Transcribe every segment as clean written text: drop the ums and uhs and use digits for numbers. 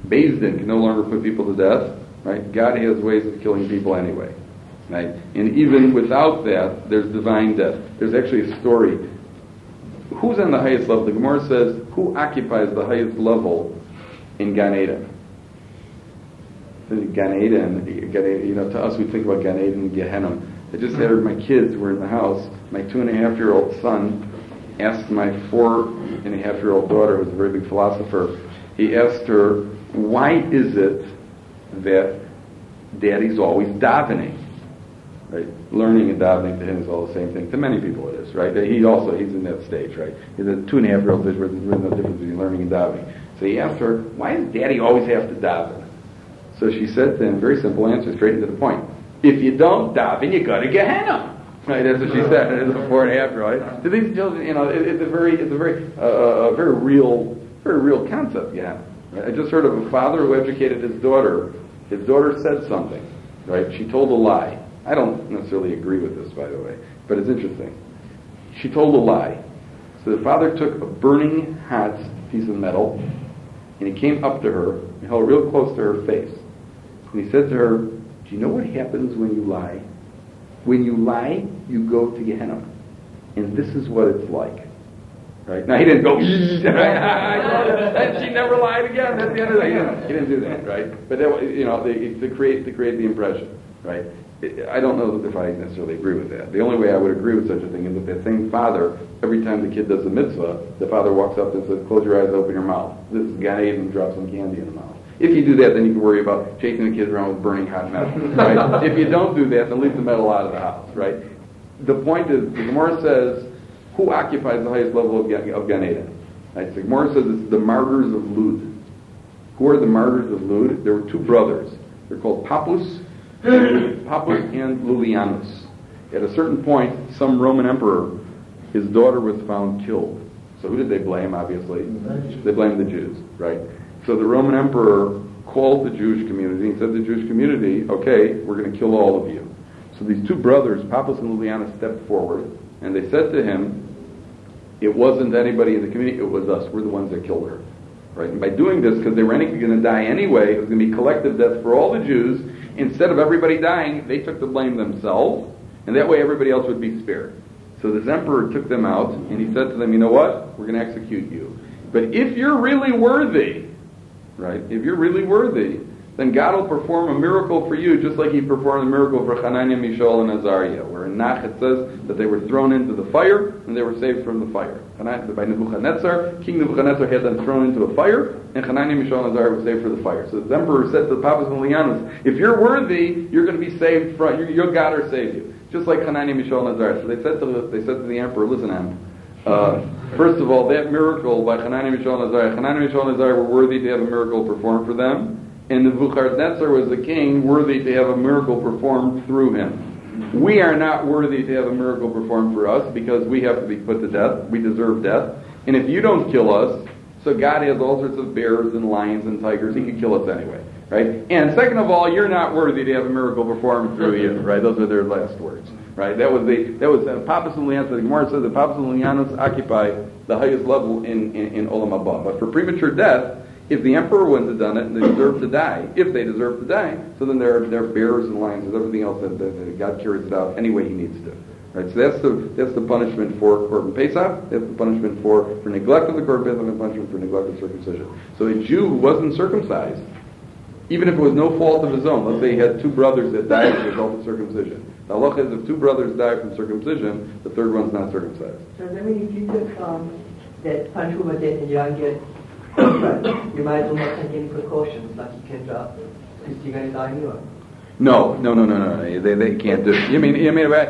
Beis Din can no longer put people to death, right? God has ways of killing people anyway, right? And even without that, there's divine death. There's actually a story. Who's on the highest level? The Gemara says, who occupies the highest level in Gan Eden? Gan Eden, to us we think about Gan Eden and Gehenna. I just had my kids were in the house. My 2.5-year-old son asked my 4.5-year-old daughter, who's a very big philosopher, he asked her, why is it that Daddy's always davening? Right? Learning and davening to him is all the same thing. To many people it is, right? He's in that stage, right? He's a 2.5-year-old stage where there's no difference between learning and davening. So he asked her, why does Daddy always have to daven? So she said to him, very simple answer, straight to the point. If you don't daven, you go to Gehenna. Right? That's what she said. It's a 4.5-year-old. Right? To these children, it's a very real concept. Yeah. Right? I just heard of a father who educated his daughter. His daughter said something. Right? She told a lie. I don't necessarily agree with this, by the way, but it's interesting. She told a lie. So the father took a burning hot piece of metal, and he came up to her and held it real close to her face. And he said to her, do you know what happens when you lie? When you lie, you go to Gehenna. And this is what it's like. Right? Now, he didn't go, and she never lied again. That's the end of it. He didn't do that, right? But, to create the impression, right? I don't know if I necessarily agree with that. The only way I would agree with such a thing is if that same father, every time the kid does a mitzvah, the father walks up and says, close your eyes, open your mouth. This is Gan Eden, and drop some candy in the mouth. If you do that, then you can worry about chasing the kids around with burning hot metal. Right? If you don't do that, then leave the metal out of the house. Right? The point is, the Gemara says, who occupies the highest level of Gan Eden? Right? The Gemara says it's the martyrs of Lud. Who are the martyrs of Lud? There were two brothers. They're called Pappus and Lullianus. At a certain point, some Roman emperor, his daughter was found killed. So who did they blame, obviously? They blamed the Jews, right? So the Roman emperor called the Jewish community and said to the Jewish community, okay, we're going to kill all of you. So these two brothers, Pappus and Lullianus, stepped forward, and they said to him, it wasn't anybody in the community, it was us. We're the ones that killed her. Right? And by doing this, because they were going to die anyway, it was going to be collective death for all the Jews. Instead of everybody dying, they took the blame themselves, and that way everybody else would be spared. So this emperor took them out, and he said to them, you know what? We're going to execute you. But if you're really worthy, right? If you're really worthy, then God will perform a miracle for you, just like He performed a miracle for Hananiah, Mishael, and Azariah, where in Nach it says that they were thrown into the fire, and they were saved from the fire. By Nebuchadnezzar, King Nebuchadnezzar had them thrown into a fire, and Hananiah, Mishael, and Azariah were saved from the fire. So the emperor said to the Pappus and Lullianus, if you're worthy, you're going to be saved from, your God will save you. Just like Hananiah, Mishael, and Azariah. So they said to the emperor, listen, first of all, that miracle by Hananiah, Mishael, and Azariah, Hananiah, Mishael, and Azariah were worthy to have a miracle performed for them, and Nebuchadnezzar was the king worthy to have a miracle performed through him. We are not worthy to have a miracle performed for us because we have to be put to death. We deserve death. And if you don't kill us, so God has all sorts of bears and lions and tigers, He could kill us anyway. Right? And second of all, you're not worthy to have a miracle performed through you. Right? Those are their last words. Right? That was Pappus and Lullianus. The Gemara says that Pappus and Lullianus occupy the highest level in Olam Haba. But for premature death, if the emperor wouldn't have done it, they deserve to die. If they deserve to die, so then they're bears and lions and everything else that God carries it out any way He needs to. Right? So that's the punishment for Korban Pesach. That's the punishment for neglect of the Korban Pesach, and the punishment for neglect of circumcision. So a Jew who wasn't circumcised, even if it was no fault of his own, let's say he had two brothers that died as a result of circumcision. The halacha is if two brothers die from circumcision, the third one's not circumcised. So then when you took that punishment that you don't get, you might as well not take any precautions, like you can drop, because you're going to die anyway. No. They can't do it. You mean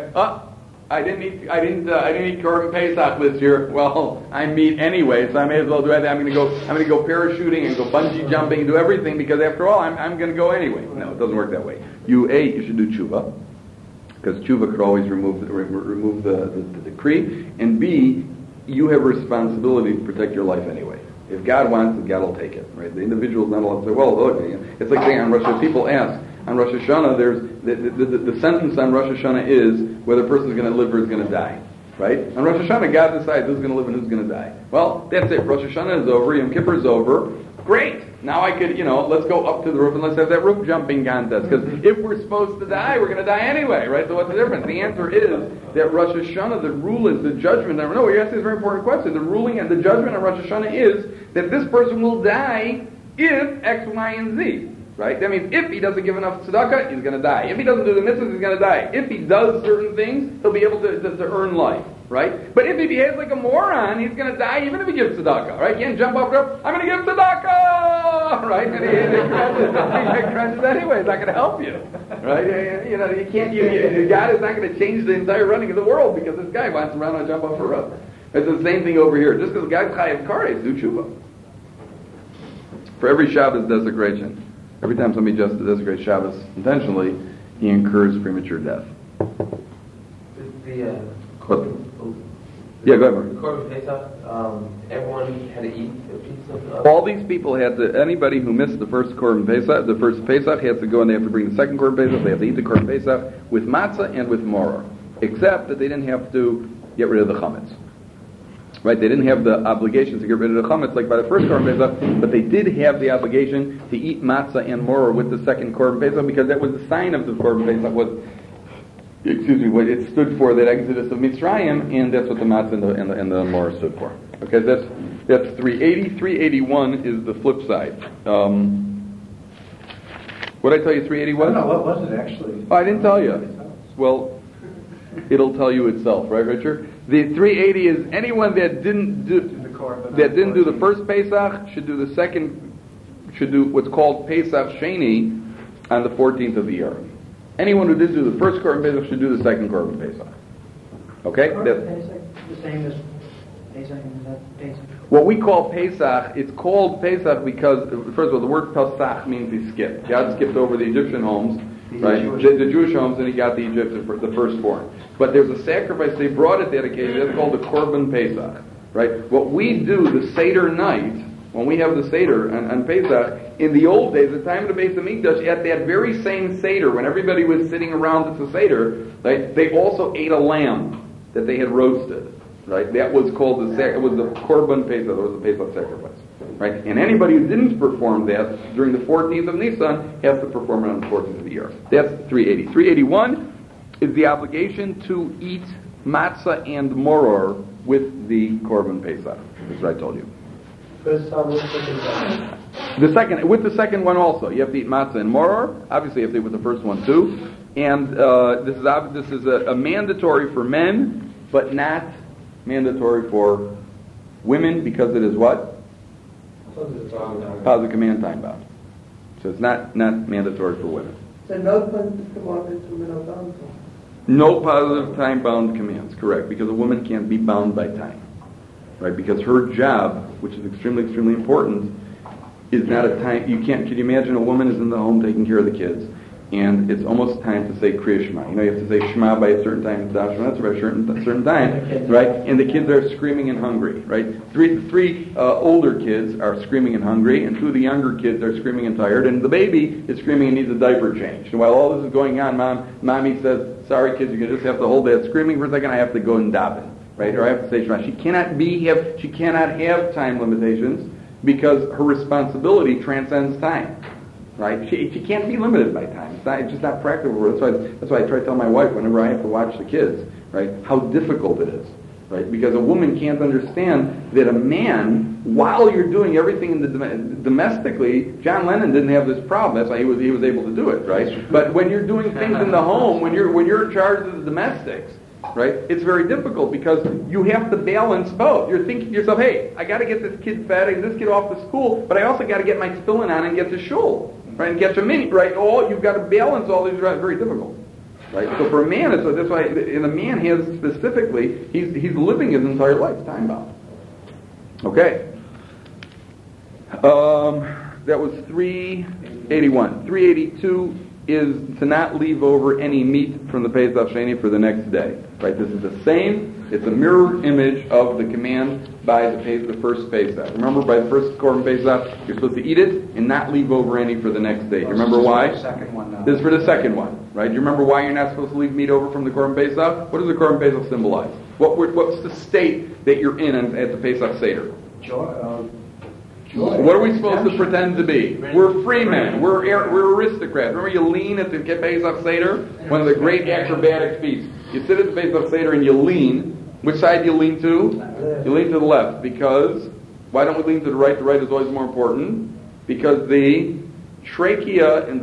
I didn't eat Korban Pesach this year. Well, I meat anyway, so I may as well do it. I'm going to go parachuting and go bungee jumping and do everything because after all, I'm going to go anyway. No, it doesn't work that way. You should do tshuva because tshuva could always remove the decree, and B, you have a responsibility to protect your life anyway. If God wants it, God will take it. Right? The individual's not allowed to say, well, look, it's like saying on Rosh Hashanah, people ask, on Rosh Hashanah, there's the sentence on Rosh Hashanah is whether a person's going to live or is going to die. Right? On Rosh Hashanah, God decides who's going to live and who's going to die. Well, that's it. Rosh Hashanah is over. Yom Kippur is over. Great. Now I could, let's go up to the roof and let's have that roof jumping contest. Because if we're supposed to die, we're going to die anyway, right? So what's the difference? The answer is that Rosh Hashanah, the rule is the judgment. No, you're asking a very important question. The ruling and the judgment on Rosh Hashanah is that this person will die if X, Y, and Z. Right? That means if he doesn't give enough tzedakah, he's going to die. If he doesn't do the mitzvahs, he's going to die. If he does certain things, he'll be able to earn life. Right? But if he behaves like a moron, he's going to die even if he gives tzedakah. Right? He can't jump off the roof, I'm going to give tzedakah! Right? And he crashes anyway. It's not going to help you. Right? You can't. God is not going to change the entire running of the world because this guy wants to run and jump off a roof. It's the same thing over here. Just because the guy's chayav kares, do tshuva. For every Shabbos desecration, every time somebody just desecrates Shabbos intentionally, he incurs premature death. Yeah, go ahead. The Korban Pesach, everyone had to eat a piece of. All these people had to. Anybody who missed the first Korban Pesach, the first Pesach, has to go and they have to bring the second Korban Pesach. They have to eat the Korban Pesach with matzah and with moror, except that they didn't have to get rid of the chametz. Right? They didn't have the obligation to get rid of the chametz like by the first Korban Pesach, but they did have the obligation to eat matzah and moror with the second Korban Pesach because that was the sign of the Korban Pesach what it stood for, that exodus of Mitzrayim, and that's what the matzah and the moror stood for. Okay, that's 380. 381 is the flip side. What did I tell you 381? No, what was it actually? Oh, I didn't tell you. Well, it'll tell you itself, right, Richard? The 380 is anyone that didn't do the first Pesach should do what's called Pesach Sheni on the 14th of the year. Anyone who did do the first Korban Pesach should do the second Korban Pesach. Okay? The same as Pesach and Pesach. What we call Pesach, it's called Pesach because, first of all, the word Pesach means he skipped. God skipped over the Egyptian homes, right? The Jewish homes, and he got the Egyptian, the firstborn. But there's a sacrifice they brought at that occasion. That's called the Korban Pesach, right? What we do the Seder night, when we have the Seder on Pesach, in the old days, the time of the Beis Hamikdash, at that very same Seder, when everybody was sitting around at the Seder, right, they also ate a lamb that they had roasted, right? That was called it was the Korban Pesach, it was the Pesach sacrifice, right? And anybody who didn't perform that during the 14th of Nisan has to perform it on the 14th of the year. That's 380. 381 is the obligation to eat matzah and moror with the Korban Pesach. That's what I told you. The second one also, you have to eat matzah and moror. Obviously, you have to eat with the first one too. And this is a mandatory for men, but not mandatory for women because it is what? Positive command time bound. So it's not mandatory for women. So no positive commandments for menopause. No positive time bound commands, correct? Because a woman can't be bound by time. Right, because her job, which is extremely, extremely important, is not a time. Can you imagine a woman is in the home taking care of the kids, and it's almost time to say Kriya Shema. You have to say Shema by a certain time, Dash Shema by a certain time, right? And the kids are screaming and hungry, right? Three older kids are screaming and hungry, and two of the younger kids are screaming and tired, and the baby is screaming and needs a diaper change. And while all this is going on, mommy says, "Sorry, kids, you're gonna just have to hold that screaming for a second. I have to go and daven." Right, or I have to say Shema. She cannot have time limitations because her responsibility transcends time. Right? She can't be limited by time. It's just not practical. That's why I try to tell my wife whenever I have to watch the kids, right, how difficult it is. Right? Because a woman can't understand that a man, while you're doing everything in the domestically, John Lennon didn't have this problem. That's why he was able to do it, right? But when you're doing things in the home, when you're in charge of the domestics, right? It's very difficult because you have to balance both. You're thinking to yourself, hey, I got to get this kid fed, I get this kid off to school, but I also got to get my tefillin on and get to shul, right? And get your mini, right? You've got to balance all these. Very difficult, right? So for a man, that's why. And a man has specifically, he's living his entire life time bound. Okay. That was 381. 382 is to not leave over any meat from the Pesach Sheni for the next day. Right? This is the same. It's a mirror image of the command by the first Pesach. Remember, by the first Korban Pesach, you're supposed to eat it and not leave over any for the next day. You remember why? This is for the second one. Right? Do you remember why you're not supposed to leave meat over from the Korban Pesach? What does the Korban Pesach symbolize? What's the state that you're in at the Pesach Seder? What are we supposed to pretend to be? We're free men. We're aristocrats. Remember you lean at the Pesach Seder? One of the great acrobatic feats. You sit at the Pesach Seder and you lean. Which side do you lean to? You lean to the left. Because, why don't we lean to the right? The right is always more important. Because the trachea and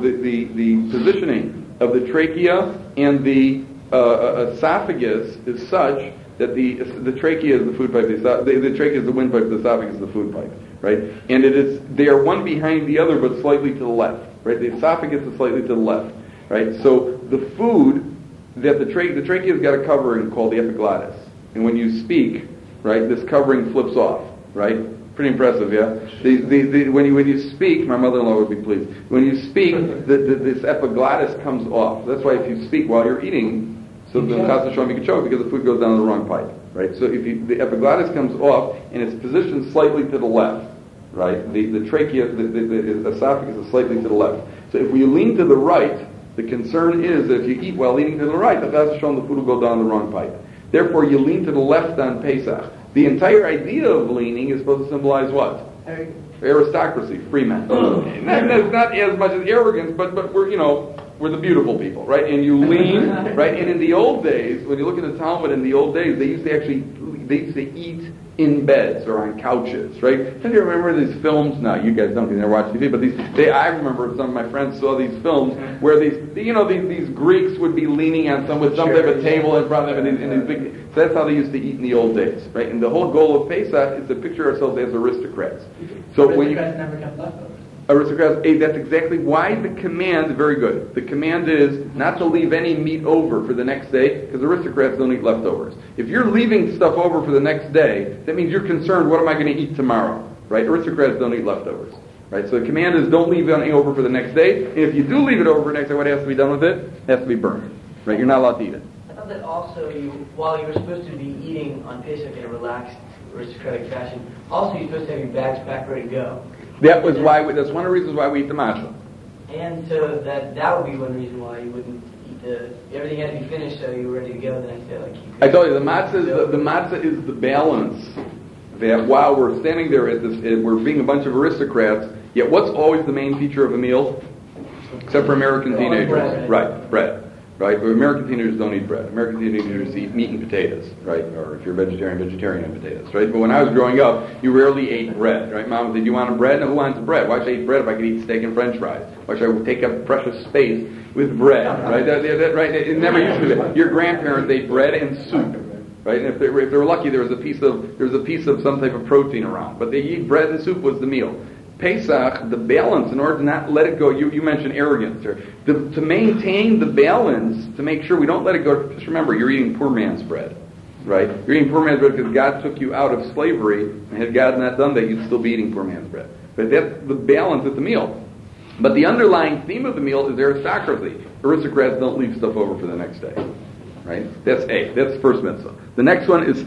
the positioning of the trachea and the esophagus is such that the trachea is the food pipe, the trachea is the windpipe, the esophagus is the food pipe, right? And they are one behind the other, but slightly to the left, right? The esophagus is slightly to the left, right? So the food that the trachea has got a covering called the epiglottis, and when you speak, right, this covering flips off, right? Pretty impressive, yeah. When you speak, my mother-in-law would be pleased. When you speak, this epiglottis comes off. That's why if you speak while you're eating, so the chas v'shalom you can choke because the food goes down the wrong pipe, right? So if the epiglottis comes off and it's positioned slightly to the left, right? The trachea, the esophagus is slightly to the left. So if we lean to the right, the concern is that if you eat while leaning to the right, the chas v'shalom, the food will go down the wrong pipe. Therefore, you lean to the left on Pesach. The entire idea of leaning is supposed to symbolize what? Aristocracy, free men. Not as much as arrogance, but we're the beautiful people, right? And you lean, right? And in the old days, when you look at the Talmud, in the old days, they used to eat in beds or on couches, right? Don't you remember these films? No, you guys don't because you never watch TV, but I remember some of my friends saw these films where these Greeks would be leaning on some type of table in front of them, and these big. So that's how they used to eat in the old days, right? And the whole goal of Pesach is to picture ourselves as aristocrats. So when you never kept leftovers. Aristocrats, that's exactly why the command, very good. The command is not to leave any meat over for the next day, because aristocrats don't eat leftovers. If you're leaving stuff over for the next day, that means you're concerned, what am I going to eat tomorrow? Right? Aristocrats don't eat leftovers. Right? So the command is don't leave anything over for the next day, and if you do leave it over for the next day, what has to be done with it? It has to be burned. Right? You're not allowed to eat it. I thought that also while you were supposed to be eating on Pesach in a relaxed, aristocratic fashion, also you're supposed to have your bags back ready to go. That's one of the reasons why we eat the matzah. And so that would be one reason why you wouldn't eat everything had to be finished so you were ready to go the next day. I told you, the matzah is the balance that while we're standing there we're being a bunch of aristocrats, yet what's always the main feature of a meal? Except for American teenagers. Bread. Right, bread. Right? American teenagers don't eat bread. American teenagers eat meat and potatoes, right? Or if you're vegetarian and potatoes, right? But when I was growing up, you rarely ate bread, right? Mom said, "Do you want a bread?" No, who wants a bread? Why should I eat bread if I could eat steak and French fries? Why should I take up precious space with bread, right? Right? It never used to be that. Your grandparents ate bread and soup, right? And if they were lucky, there was a piece of some type of protein around. But they eat bread and soup was the meal. Pesach, the balance, in order to not let it go, you mentioned arrogance here. To maintain the balance, to make sure we don't let it go, just remember, you're eating poor man's bread, right? You're eating poor man's bread because God took you out of slavery, and had God not done that, you'd still be eating poor man's bread. But that's the balance of the meal. But the underlying theme of the meal is aristocracy. Aristocrats don't leave stuff over for the next day, right? That's A. That's the first mitzvah. The next one is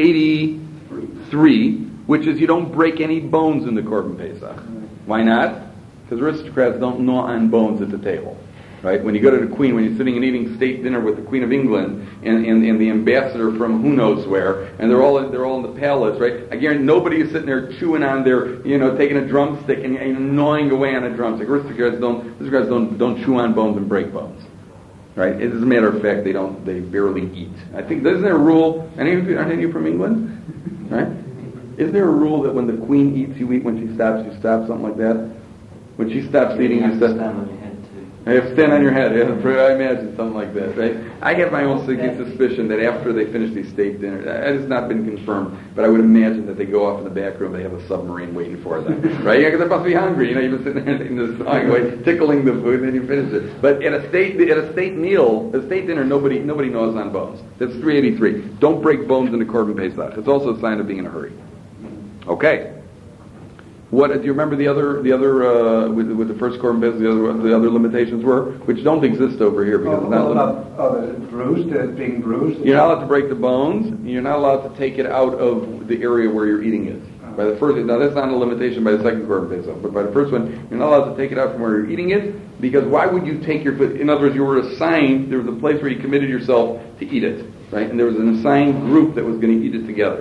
383, which is you don't break any bones in the Korban Pesach. Why not? Because aristocrats don't gnaw on bones at the table. Right? When you go to the Queen, when you're sitting and eating state dinner with the Queen of England and the ambassador from who knows where, and they're all in the palace, right? I guarantee nobody is sitting there chewing on their, taking a drumstick and gnawing away on a drumstick. Aristocrats don't chew on bones and break bones. Right? As a matter of fact, they barely eat. I think, isn't there a rule? Aren't any of you from England? Right? Is there a rule that when the Queen eats, you eat? When she stops, you stop? Something like that? When she stops eating, you stop? You have to stand on your head. Yeah, I imagine something like that, right? I have my own suspicion that after they finish these state dinners, it has not been confirmed, but I would imagine that they go off in the back room, they have a submarine waiting for them, right? Yeah, because they must be hungry. You've been sitting there in this way, tickling the food, and then you finish it. But at a state meal, a state dinner, nobody gnaws on bones. That's 383. Don't break bones in the Korban Pesach. It's also a sign of being in a hurry. Okay. What do you remember? The other with the first Korban Pesach, the other limitations were, which don't exist over here because it's not being bruised. You're not allowed to break the bones. You're not allowed to take it out of the area where you're eating it. By the first, now that's not a limitation by the second Korban Pesach, but by the first one, you're not allowed to take it out from where you're eating it because why would you take your food? In other words, you were assigned. There was a place where you committed yourself to eat it, right? And there was an assigned group that was going to eat it together.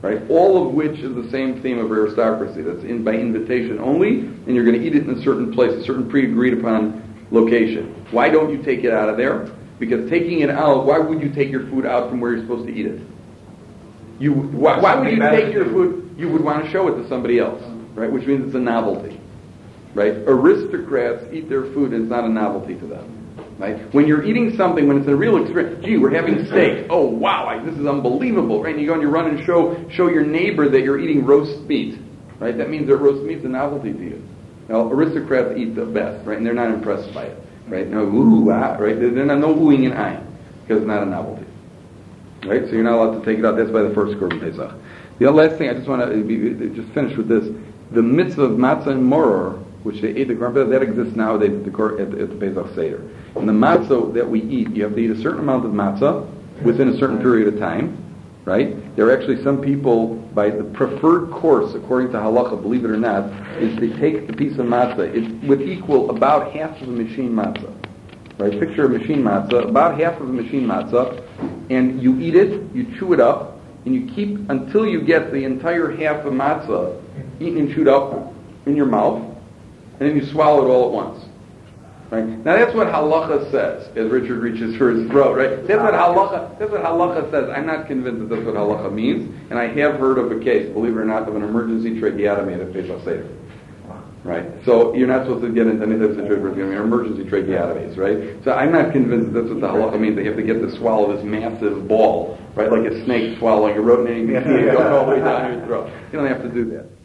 right? All of which is the same theme of aristocracy. That's by invitation only, and you're going to eat it in a certain place, a certain pre-agreed upon location. Why don't you take it out of there? Because taking it out, why would you take your food out from where you're supposed to eat it? Why would you take your food? You would want to show it to somebody else, right? Which means it's a novelty, right? Aristocrats eat their food and it's not a novelty to them. Right? When you're eating something, when it's a real experience, gee, we're having steak. Oh wow, this is unbelievable, right? And you go and you run and show your neighbor that you're eating roast meat, right? That means that roast meat's a novelty to you. Now, aristocrats eat the best, right? And they're not impressed by it, right? No ooh, ah, right? There's no oohing and eyeing because it's not a novelty, right? So you're not allowed to take it out. That's by the first Korban Pesach. The last thing I just want to just finish with this: the mitzvah of matzah and moror, which they ate the Korban Pesach, that exists nowadays at the Pesach Seder. And the matzah that we eat, you have to eat a certain amount of matzah within a certain period of time, right? There are actually some people, by the preferred course, according to halacha, believe it or not, is they take the piece of matzah, it would equal about half of a machine matzah, right? Picture a machine matzah, about half of a machine matzah, and you eat it, you chew it up, and you keep until you get the entire half of matzah eaten and chewed up in your mouth, and then you swallow it all at once. Right? Now that's what halacha says, as Richard reaches for his throat, right? That's what halacha says. I'm not convinced that that's what halacha means, and I have heard of a case, believe it or not, of an emergency tracheotomy at Pesach Seder. Right? So you're not supposed to get into any type of situation where there's going to be emergency tracheotomies, right? So I'm not convinced that that's what the halacha means. They have to get to swallow this massive ball, right? Like a snake swallowing a rodent, and you can see it going all the way down your throat. You don't have to do that.